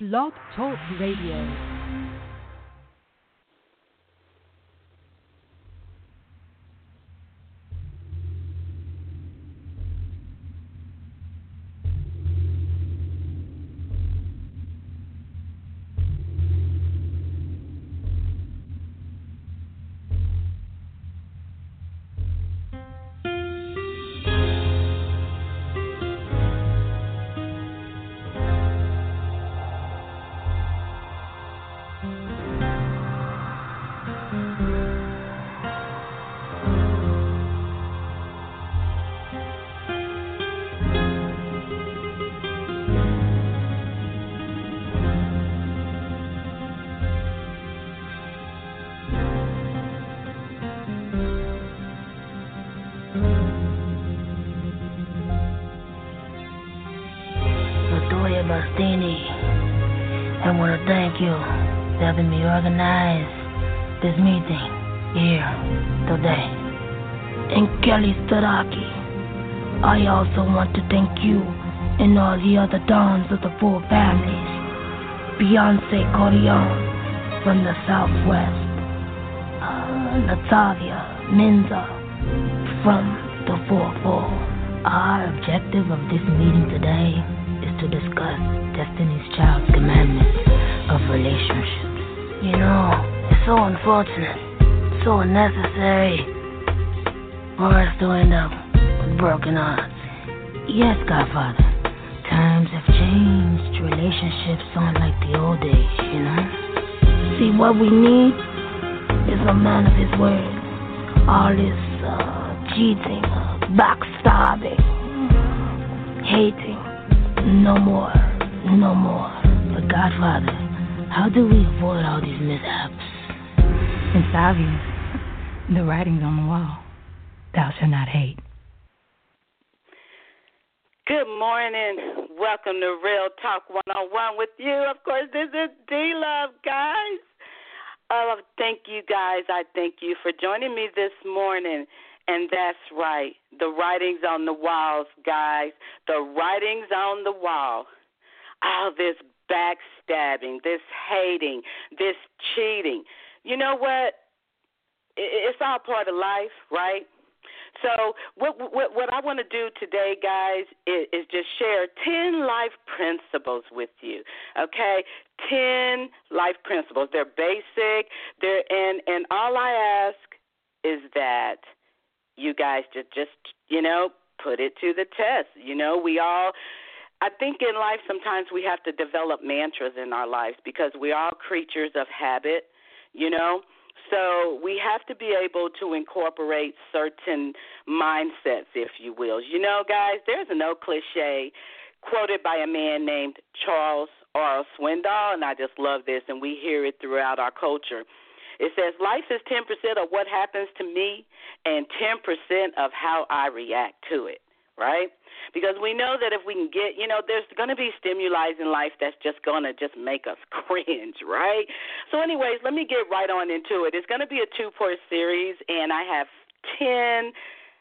Blog Talk Radio. Bastini, I want to thank you for helping me organize this meeting here today. And Kelly Staraki, I also want to thank you and all the other dons of the four families. Beyonce Corleone from the Southwest, Latavia Menza from the 4-4. Our objective of this meeting today is to discuss Destiny's Child's commandments of relationships. You know, it's so unfortunate, so unnecessary for us to end up with broken hearts. Yes, Godfather, times have changed. Relationships aren't like the old days, you know? See, what we need is a man of his word. All this cheating, backstabbing, hating. No more, no more. But Godfather, how do we avoid all these mishaps? It's obvious. The writing's on the wall. Thou shalt not hate. Good morning. Welcome to Real Talk 101 with you. Of course, this is D-Love, guys. Thank you, guys. I thank you for joining me this morning. And that's right. The writing's on the walls, guys. The writing's on the wall. All this backstabbing, this hating, this cheating. You know what? It's all part of life, right? So what I want to do today, guys, is just share 10 life principles with you, okay? 10 life principles. They're basic. And all I ask is that you guys just put it to the test. I think in life sometimes we have to develop mantras in our lives because we are creatures of habit, So we have to be able to incorporate certain mindsets, if you will. Guys, there's an old cliche quoted by a man named Charles R. Swindoll, and I just love this, and we hear it throughout our culture. It says, life is 10% of what happens to me and 10% of how I react to it, right? Because we know that if we can get, there's going to be stimuli in life that's just going to just make us cringe, right? So anyways, let me get right on into it. It's going to be a 2-part series, and I have 10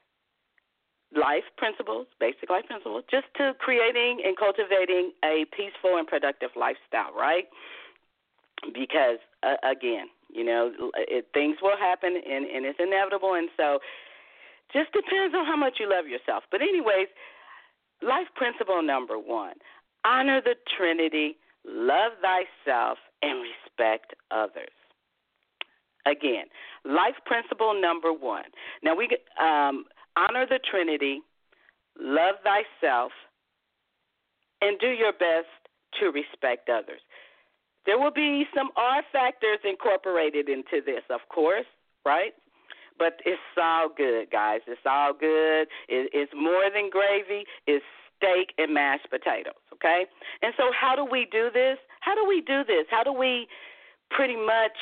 life principles, basic life principles, just to creating and cultivating a peaceful and productive lifestyle, right? Because, again, things will happen, and it's inevitable, and so just depends on how much you love yourself. But anyways, life principle number 1, honor the Trinity, love thyself, and respect others. Again, life principle number 1. Now, we honor the Trinity, love thyself, and do your best to respect others. There will be some R factors incorporated into this, of course, right? But it's all good, guys. It's all good. It's more than gravy. It's steak and mashed potatoes, okay? And so how do we do this? How do we pretty much,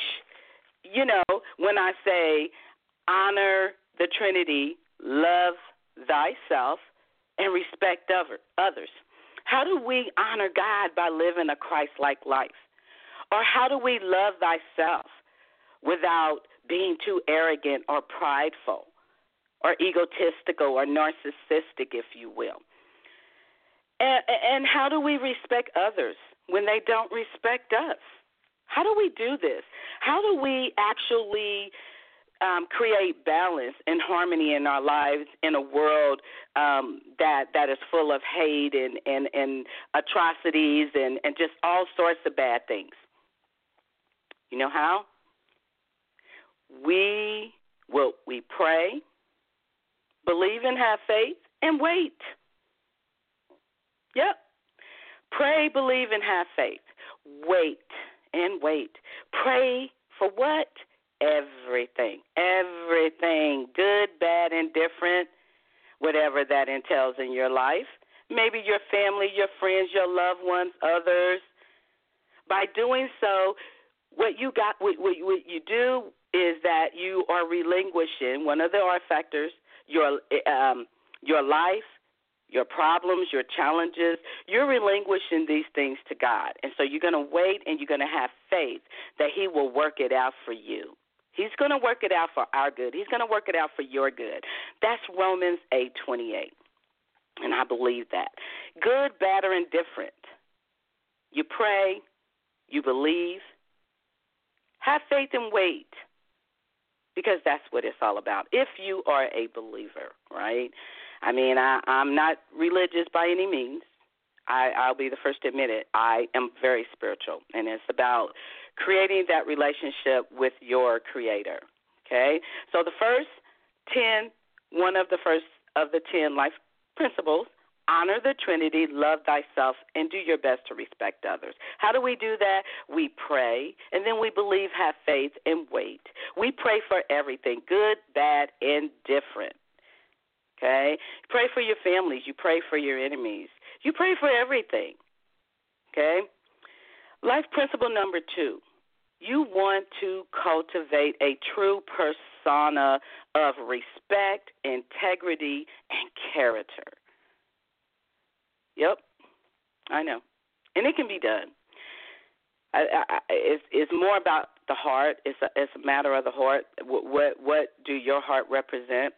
when I say honor the Trinity, love thyself, and respect others, how do we honor God by living a Christ-like life? Or how do we love thyself without being too arrogant or prideful or egotistical or narcissistic, if you will? And how do we respect others when they don't respect us? How do we do this? How do we actually create balance and harmony in our lives in a world that is full of hate and atrocities and just all sorts of bad things? You know how? We pray, believe and have faith, and wait. Yep. Pray, believe, and have faith. Wait and wait. Pray for what? Everything. Everything. Good, bad, indifferent, whatever that entails in your life. Maybe your family, your friends, your loved ones, others. By doing so, what you do is that you are relinquishing one of the R factors, your life, your problems, your challenges. You're relinquishing these things to God. And so you're going to wait and you're going to have faith that He will work it out for you. He's going to work it out for our good. He's going to work it out for your good. That's Romans 8:28. And I believe that. Good, bad, or indifferent. You pray, you believe, have faith and wait, because that's what it's all about. If you are a believer, right? I mean, I'm not religious by any means. I'll be the first to admit it. I am very spiritual, and it's about creating that relationship with your Creator, okay? So the first 10, one of the first of the 10 life principles, honor the Trinity, love thyself, and do your best to respect others. How do we do that? We pray, and then we believe, have faith, and wait. We pray for everything, good, bad, and different. Okay? You pray for your families. You pray for your enemies. You pray for everything. Okay? Life principle number 2. You want to cultivate a true persona of respect, integrity, and character. Yep, I know. And it can be done. It's more about the heart. It's a matter of the heart. What do your heart represent?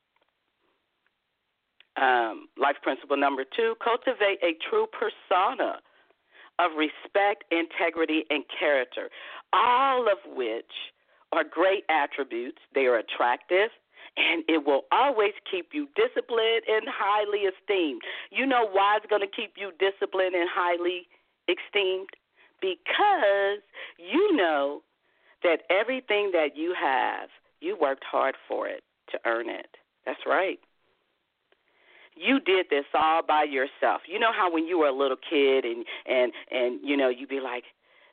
Life principle number 2, cultivate a true persona of respect, integrity, and character, all of which are great attributes. They are attractive, and it will always keep you disciplined and highly esteemed. You know why it's going to keep you disciplined and highly esteemed? Because you know that everything that you have, you worked hard for it to earn it. That's right. You did this all by yourself. You know how when you were a little kid and you know, you'd be like,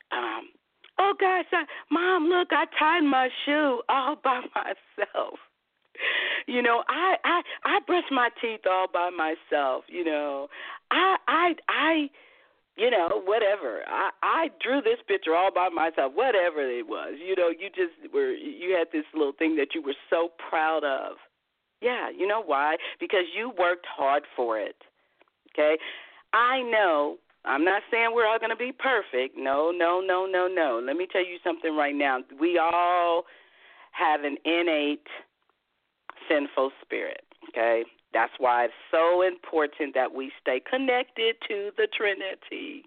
oh, gosh, Mom, look, I tied my shoe all by myself. You know, I brushed my teeth all by myself. You know, I you know, whatever. I drew this picture all by myself, whatever it was. You know, you had this little thing that you were so proud of. Yeah, you know why? Because you worked hard for it, okay? I know, I'm not saying we're all going to be perfect. No. Let me tell you something right now. We all have an innate sinful spirit, okay? That's why it's so important that we stay connected to the Trinity.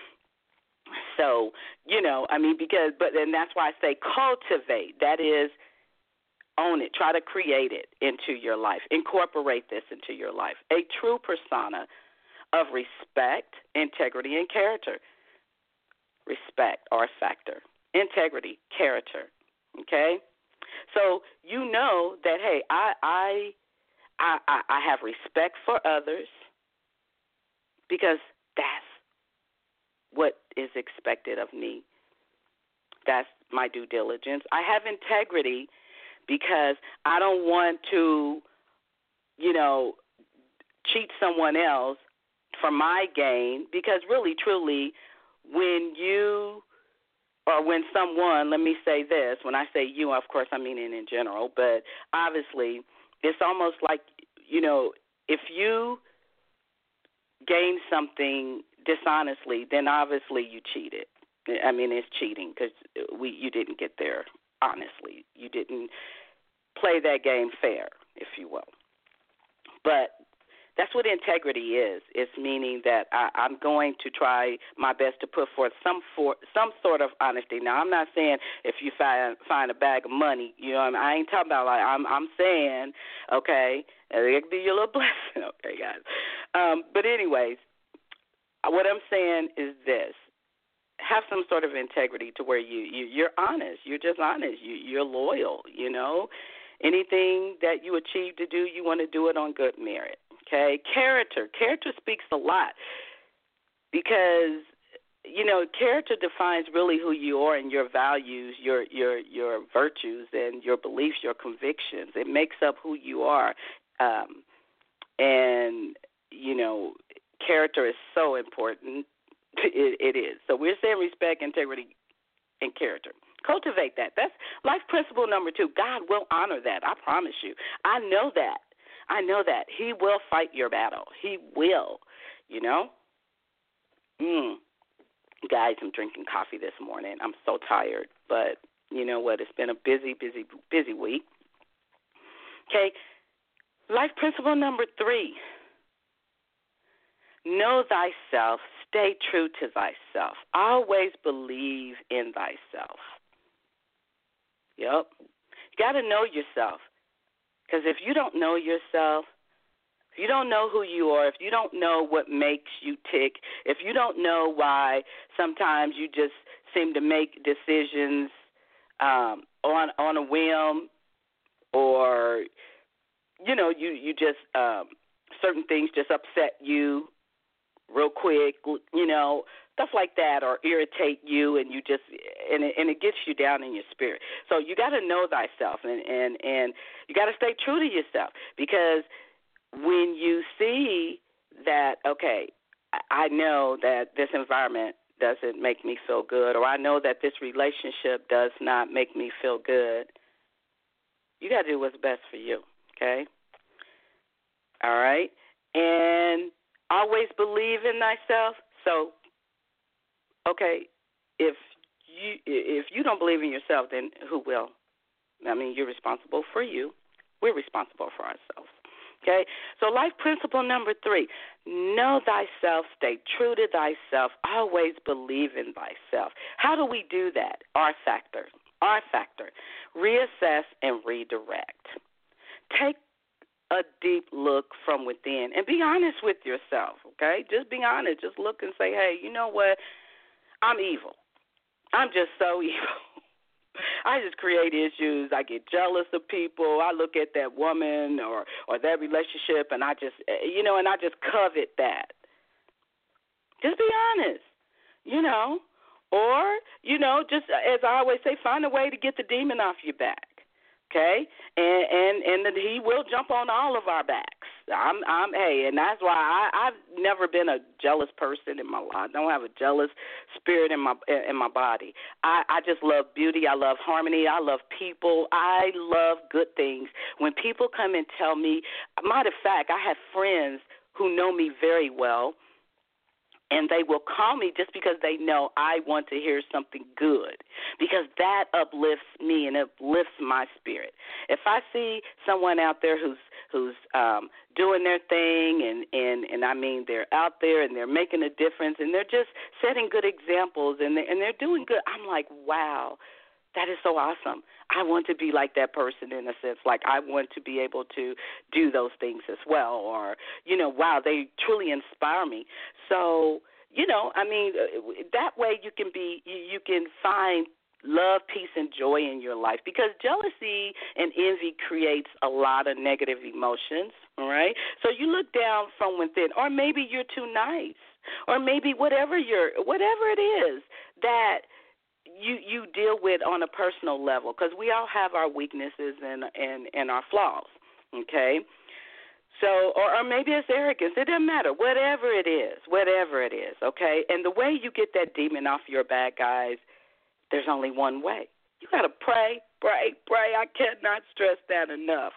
So, you know, I mean, and that's why I say cultivate. That is, own it. Try to create it into your life. Incorporate this into your life. A true persona of respect, integrity, and character. Respect, R factor. Integrity, character. Okay? So you know that, hey, I have respect for others because that's what is expected of me. That's my due diligence. I have integrity because I don't want to, you know, cheat someone else for my gain, because really, truly, when someone, let me say this, when I say you, of course, I mean it in general, but obviously it's almost like, you know, if you gain something dishonestly, then obviously you cheated. I mean, it's cheating because you didn't get there honestly. You didn't play that game fair, if you will. But That's what integrity is. It's meaning that I'm going to try my best to put forth some sort of honesty. Now, I'm not saying if you find a bag of money, you know, I ain't talking about like I'm saying, okay, it could be your little blessing, okay, guys. But anyways, what I'm saying is this. Have some sort of integrity to where you're honest. You're just honest. You're loyal, you know. Anything that you achieve to do, you want to do it on good merit, okay? Character speaks a lot because, you know, character defines really who you are and your values, your virtues and your beliefs, your convictions. It makes up who you are. And, you know, character is so important. It is. So we're saying respect, integrity, and character. Cultivate that. That's life principle number 2. God will honor that. I promise you. I know that. He will fight your battle. He will, you know. Guys, I'm drinking coffee this morning. I'm so tired. But you know what? It's been a busy week. Okay. Life principle number 3. Know thyself. Stay true to thyself. Always believe in thyself. Yep. You got to know yourself. Because if you don't know yourself, if you don't know who you are, if you don't know what makes you tick, if you don't know why sometimes you just seem to make decisions on a whim, or, you know, you just, certain things just upset you real quick, you know, stuff like that, or irritate you, and you just and it gets you down in your spirit. So you got to know thyself, and you got to stay true to yourself, because when you see that, okay, I know that this environment doesn't make me feel good, or I know that this relationship does not make me feel good, you got to do what's best for you, okay? All right? And always believe in thyself. So, okay, if you don't believe in yourself, then who will? I mean, you're responsible for you. We're responsible for ourselves. Okay? So life principle number 3, know thyself, stay true to thyself, always believe in thyself. How do we do that? R factor. Reassess and redirect. Take a deep look from within and be honest with yourself, okay? Just be honest. Just look and say, hey, you know what? I'm evil. I'm just so evil. I just create issues. I get jealous of people. I look at that woman or that relationship, and I just, you know, and I just covet that. Just be honest, you know. Or, you know, just as I always say, find a way to get the demon off your back. Okay, and he will jump on all of our backs. And that's why I've never been a jealous person in my life. I don't have a jealous spirit in my body. I just love beauty. I love harmony. I love people. I love good things. When people come and tell me, matter of fact, I have friends who know me very well, and they will call me just because they know I want to hear something good, because that uplifts me and uplifts my spirit. If I see someone out there who's doing their thing, and I mean they're out there and they're making a difference and they're just setting good examples and they're doing good, I'm like, wow, that is so awesome. I want to be like that person in a sense. Like I want to be able to do those things as well. Or, you know, wow, they truly inspire me. So, you know, I mean, that way you can find love, peace, and joy in your life, because jealousy and envy creates a lot of negative emotions, all right? So you look down from within, or maybe you're too nice, or maybe whatever it is that you deal with on a personal level, because we all have our weaknesses and our flaws, okay? So, or maybe it's arrogance. It doesn't matter. Whatever it is, okay? And the way you get that demon off your back, guys, there's only one way. You got to pray. I cannot stress that enough.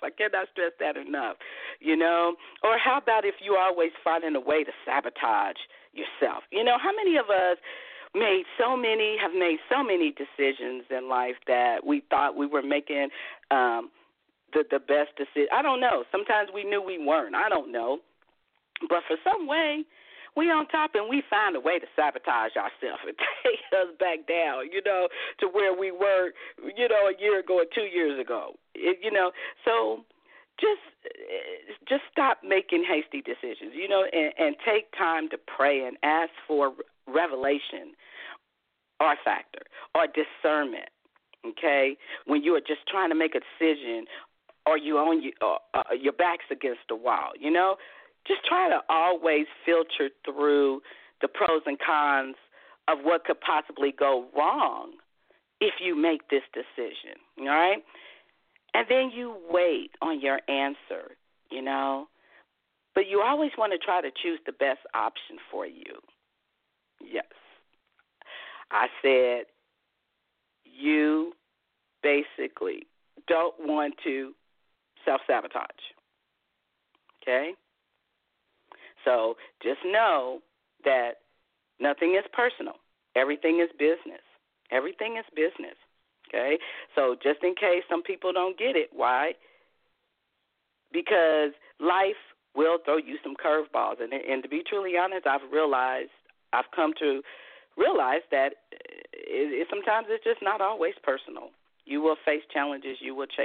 You know? Or how about if you're always finding a way to sabotage yourself? You know, how many of us have made so many decisions in life that we thought we were making the best decision? I don't know. Sometimes we knew we weren't. I don't know. But for some way, we on top and we find a way to sabotage ourselves and take us back down, to where we were, a year ago or 2 years ago. So just stop making hasty decisions, and take time to pray and ask for revelation or factor or discernment, okay, when you are just trying to make a decision or you on your back's against the wall, Just try to always filter through the pros and cons of what could possibly go wrong if you make this decision, all right? And then you wait on your answer, But you always want to try to choose the best option for you. Yes. I said you basically don't want to self-sabotage, okay? So just know that nothing is personal. Everything is business. Everything is business, okay? So just in case some people don't get it, why? Because life will throw you some curveballs. And to be truly honest, I've come to realize that sometimes it's just not always personal. You will face challenges. You will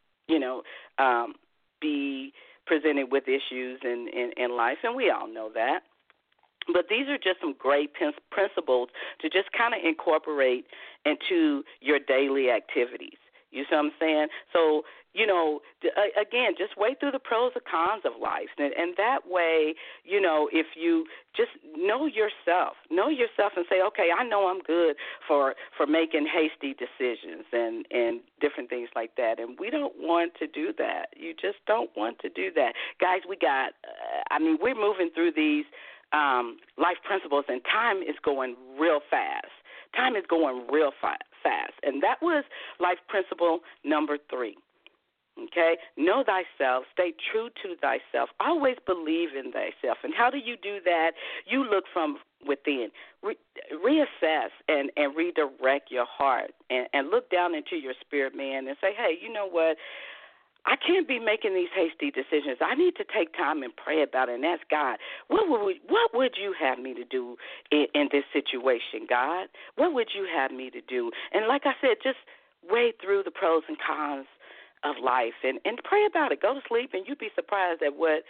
be presented with issues in life, and we all know that. But these are just some great principles to just kind of incorporate into your daily activities. You see what I'm saying? So, again, just wait through the pros and cons of life. And that way, if you just know yourself and say, okay, I know I'm good for making hasty decisions and different things like that. And we don't want to do that. You just don't want to do that. Guys, we're moving through these life principles, and time is going real fast. Time is going real fast. And that was life principle number 3. Okay? Know thyself. Stay true to thyself. Always believe in thyself. And how do you do that? You look from within. Reassess and redirect your heart and look down into your spirit, man, and say, hey, you know what? I can't be making these hasty decisions. I need to take time and pray about it and ask God, what would you have me to do in this situation, God? What would you have me to do? And like I said, just weigh through the pros and cons of life and pray about it. Go to sleep, and you'd be surprised at what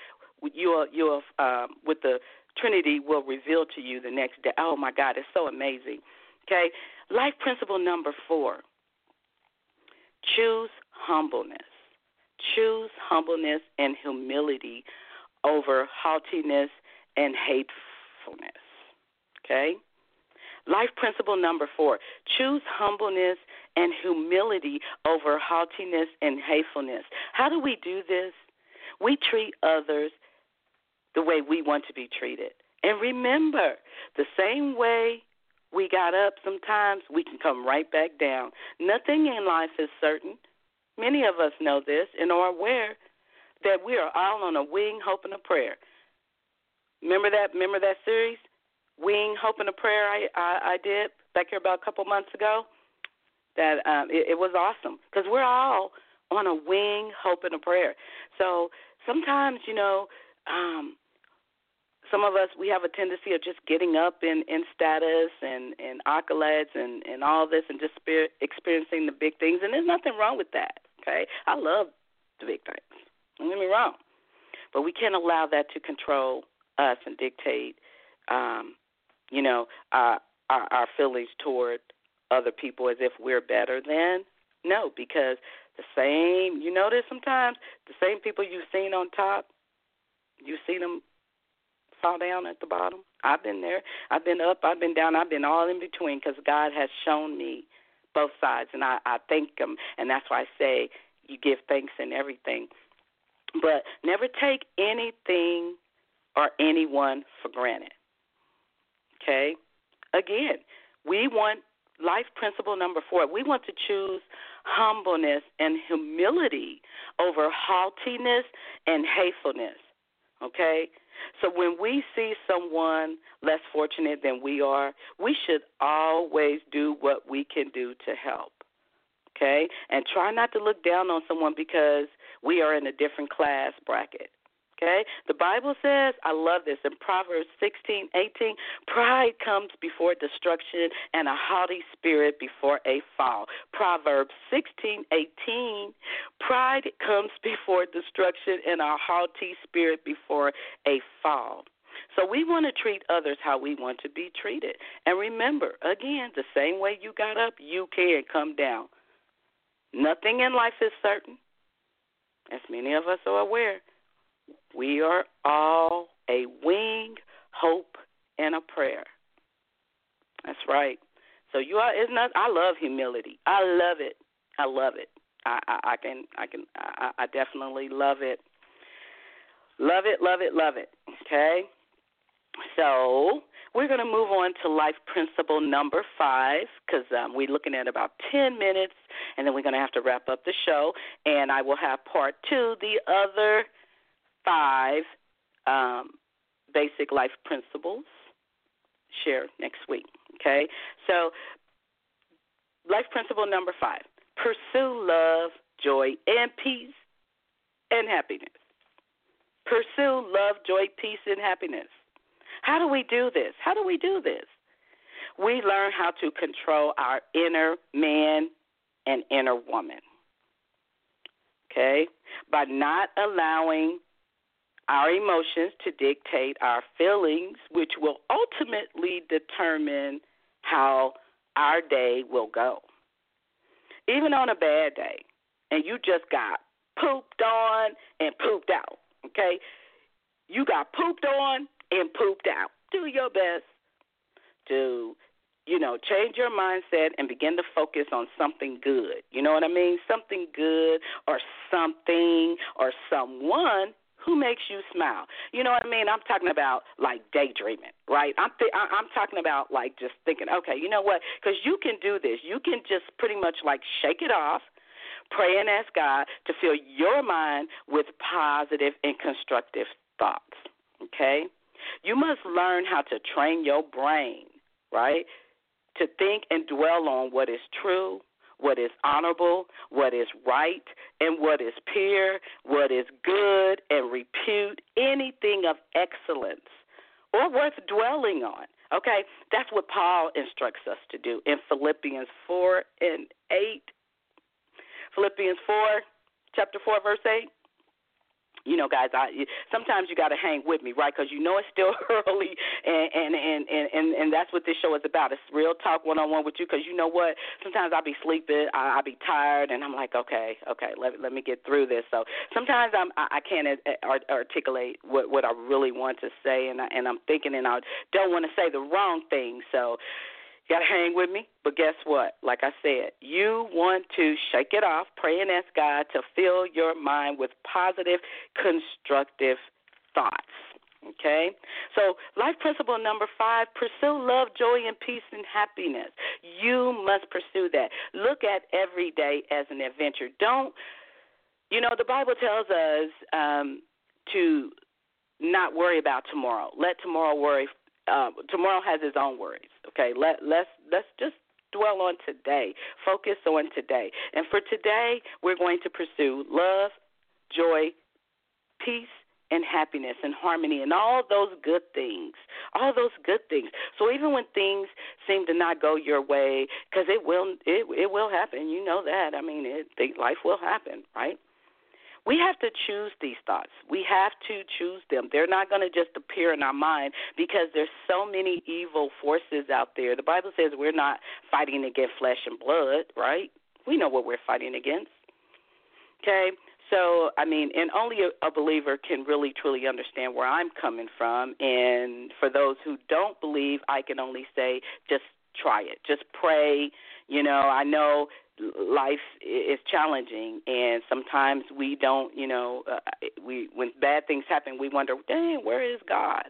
what the Trinity will reveal to you the next day. Oh, my God, it's so amazing. Okay? Life principle number 4, choose humbleness. Choose humbleness and humility over haughtiness and hatefulness. Okay? Life principle number 4, choose humbleness and humility over haughtiness and hatefulness. How do we do this? We treat others the way we want to be treated. And remember, the same way we got up sometimes, we can come right back down. Nothing in life is certain. Many of us know this and are aware that we are all on a wing, hope, and a prayer. Remember that series, Wing, Hope, and a Prayer I did back here about a couple months ago? That it was awesome because we're all on a wing, hope, and a prayer. So sometimes, some of us, we have a tendency of just getting up in status and accolades and all this and just experiencing the big things. And there's nothing wrong with that, okay? I love the big things. Don't get me wrong. But we can't allow that to control us and dictate, our feelings toward other people as if we're better than. No, because the same, you notice sometimes, the same people you've seen on top, you see them fall down at the bottom. I've been there. I've been up. I've been down. I've been all in between because God has shown me both sides, and I thank Him, and that's why I say you give thanks in everything. But never take anything or anyone for granted, okay? Again, we want life principle number 4. We want to choose humbleness and humility over haughtiness and hatefulness, okay? So when we see someone less fortunate than we are, we should always do what we can do to help, okay? And try not to look down on someone because we are in a different class bracket, Okay? The Bible says, I love this, in Proverbs 16:18, pride comes before destruction and a haughty spirit before a fall. Proverbs 16:18, pride comes before destruction and a haughty spirit before a fall. So we want to treat others how we want to be treated. And remember, again, the same way you got up, you can come down. Nothing in life is certain. As many of us are aware, we are all a wing, hope, and a prayer. That's right. So you are. It's not. I love humility. I love it. I love it. I definitely love it. Love it. Love it. Love it. Okay. So we're going to move on to life principle number 5 because we're looking at about 10 minutes, and then we're going to have to wrap up the show. And I will have part 2, the other 5 basic life principles, share next week. Okay? So life principle number 5, pursue love, joy, and peace and happiness. Pursue love, joy, peace, and happiness. How do we do this? How do we do this? We learn how to control our inner man and inner woman, okay, by not allowing our emotions to dictate our feelings, which will ultimately determine how our day will go. Even on a bad day, and you just got pooped on and pooped out, okay? You got pooped on and pooped out. Do your best to, change your mindset and begin to focus on something good. You know what I mean? Something good or something or someone who makes you smile. You know what I mean? I'm talking about like daydreaming, right? I'm talking about like just thinking, okay, you know what? Because you can do this. You can just pretty much like shake it off, pray and ask God to fill your mind with positive and constructive thoughts, okay? You must learn how to train your brain, right, to think and dwell on what is true, what is honorable, what is right, and what is pure, what is good, and repute anything of excellence or worth dwelling on. Okay, that's what Paul instructs us to do in Philippians 4 and 8. Philippians 4, chapter 4, verse 8. Guys, sometimes you got to hang with me, right? Because it's still early, and that's what this show is about. It's real talk one-on-one with you. Because you know what? Sometimes I'll be sleeping, I'll be tired, and I'm like, okay, let me get through this. So sometimes I can't articulate what I really want to say, and I'm thinking, and I don't want to say the wrong thing. So you got to hang with me. But guess what? Like I said, you want to shake it off, pray and ask God to fill your mind with positive, constructive thoughts. Okay? So life principle number 5, pursue love, joy, and peace and happiness. You must pursue that. Look at every day as an adventure. The Bible tells us to not worry about tomorrow. Let tomorrow worry. Tomorrow has its own worries. Okay, let's just dwell on today. Focus on today. And for today, we're going to pursue love, joy, peace, and happiness and harmony and all those good things. All those good things. So even when things seem to not go your way, because it will happen. You know that. I mean, life will happen, right? We have to choose these thoughts. We have to choose them. They're not going to just appear in our mind because there's so many evil forces out there. The Bible says we're not fighting against flesh and blood, right? We know what we're fighting against. Okay? So, and only a believer can really, truly understand where I'm coming from. And for those who don't believe, I can only say just try it. Just pray. I know life is challenging, and sometimes we don't, when bad things happen, we wonder, dang, where is God,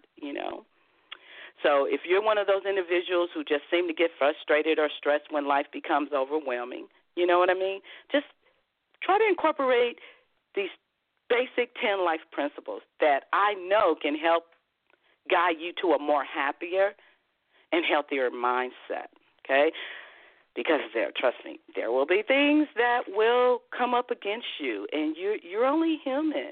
So if you're one of those individuals who just seem to get frustrated or stressed when life becomes overwhelming, you know what I mean? Just try to incorporate these basic 10 life principles that I know can help guide you to a more happier and healthier mindset, okay? Because trust me, there will be things that will come up against you, and you're only human.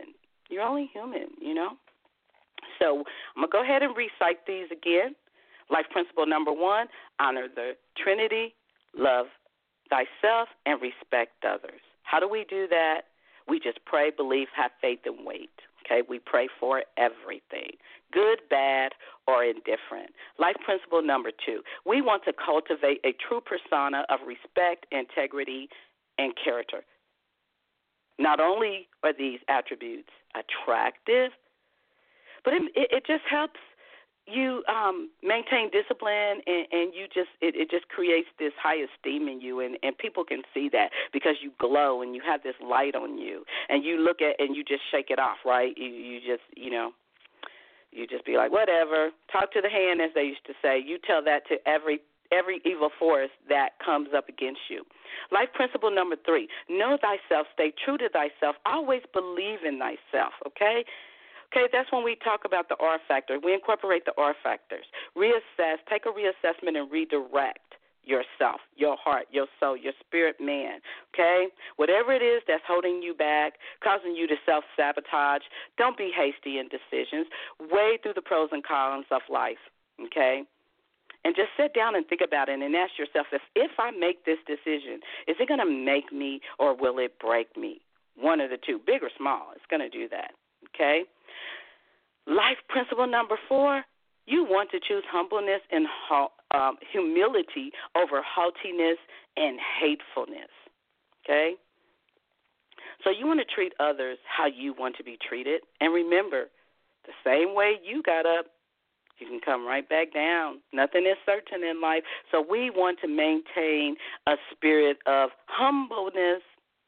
You're only human, So I'm going to go ahead and recite these again. Life principle number 1, honor the Trinity, love thyself, and respect others. How do we do that? We just pray, believe, have faith, and wait. Okay, we pray for everything, good, bad, or indifferent. Life principle number 2, we want to cultivate a true persona of respect, integrity, and character. Not only are these attributes attractive, but it just helps you maintain discipline, and it just creates this high esteem in you, and people can see that because you glow and you have this light on you, and you look at and you just shake it off, right? You just you just be like, whatever, talk to the hand, as they used to say. You tell that to every evil force that comes up against you. Life principle number 3, know thyself, stay true to thyself, always believe in thyself, okay? Okay, that's when we talk about the R factor. We incorporate the R factors. Reassess, take a reassessment and redirect yourself, your heart, your soul, your spirit man, okay? Whatever it is that's holding you back, causing you to self-sabotage, don't be hasty in decisions. Weigh through the pros and cons of life, okay? And just sit down and think about it and ask yourself, if I make this decision, is it going to make me or will it break me? One of the two, big or small, it's going to do that, okay? Life principle number 4, you want to choose humbleness and humility over haughtiness and hatefulness, okay? So you want to treat others how you want to be treated. And remember, the same way you got up, you can come right back down. Nothing is certain in life. So we want to maintain a spirit of humbleness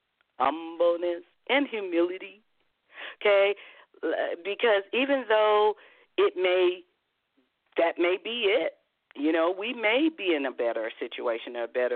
and humility, okay? Because even though that may be it, we may be in a better situation,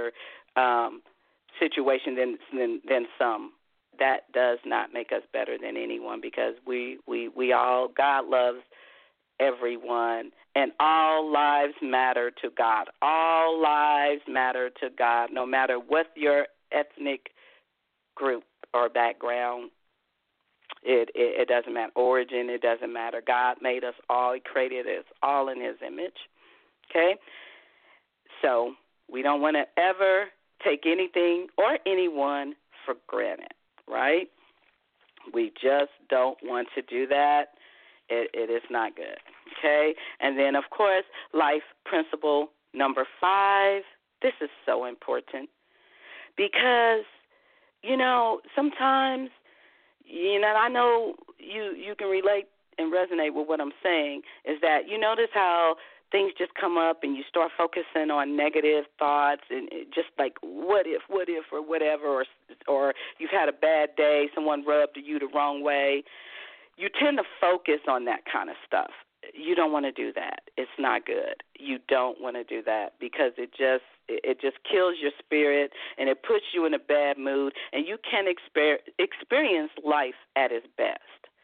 situation than some. That does not make us better than anyone, because we all, God loves everyone, and all lives matter to God. All lives matter to God, no matter what your ethnic group or background. It doesn't matter. Origin, it doesn't matter. God made us all. He created us all in His image. Okay? So we don't want to ever take anything or anyone for granted, right? We just don't want to do that. It is not good. Okay? And then, of course, life principle number 5. This is so important because, sometimes, I know you can relate and resonate with what I'm saying, is that you notice how things just come up and you start focusing on negative thoughts and just like what if, or whatever, or you've had a bad day, someone rubbed you the wrong way. You tend to focus on that kind of stuff. You don't want to do that. It's not good. You don't want to do that because it just kills your spirit and it puts you in a bad mood, and you can't experience life at its best,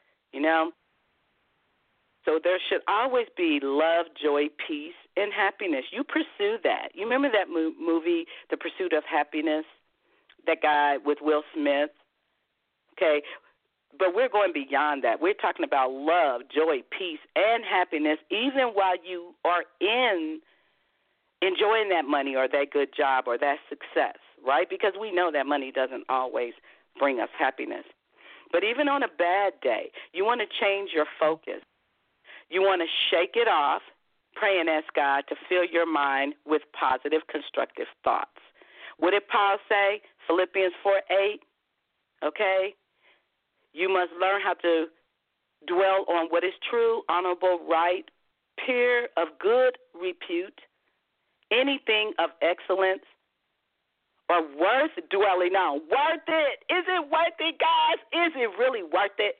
So there should always be love, joy, peace, and happiness. You pursue that. You remember that movie, The Pursuit of Happiness, that guy with Will Smith? Okay. But we're going beyond that. We're talking about love, joy, peace, and happiness, even while you are enjoying that money or that good job or that success, right? Because we know that money doesn't always bring us happiness. But even on a bad day, you want to change your focus. You want to shake it off, pray and ask God to fill your mind with positive, constructive thoughts. What did Paul say? Philippians 4:8, okay? You must learn how to dwell on what is true, honorable, right, pure, of good repute, anything of excellence, or worth dwelling on. Worth it. Is it worth it, guys? Is it really worth it?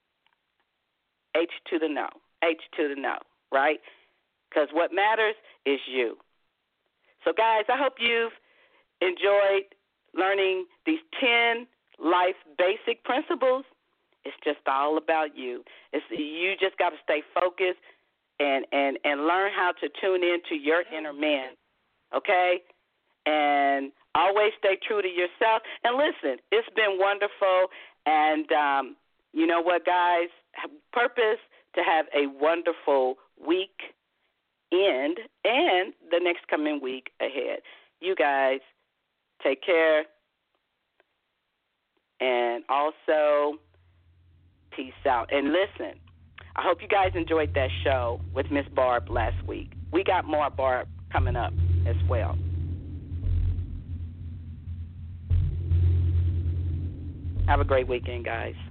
H to the no. H to the no, right? Because what matters is you. So, guys, I hope you've enjoyed learning these 10 life basic principles. It's just all about you. You just got to stay focused and learn how to tune into your inner man, okay? And always stay true to yourself. And listen, it's been wonderful. And you know what, guys? Purpose to have a wonderful week end and the next coming week ahead. You guys take care. And also, peace out. And listen, I hope you guys enjoyed that show with Miss Barb last week. We got more Barb coming up as well. Have a great weekend, guys.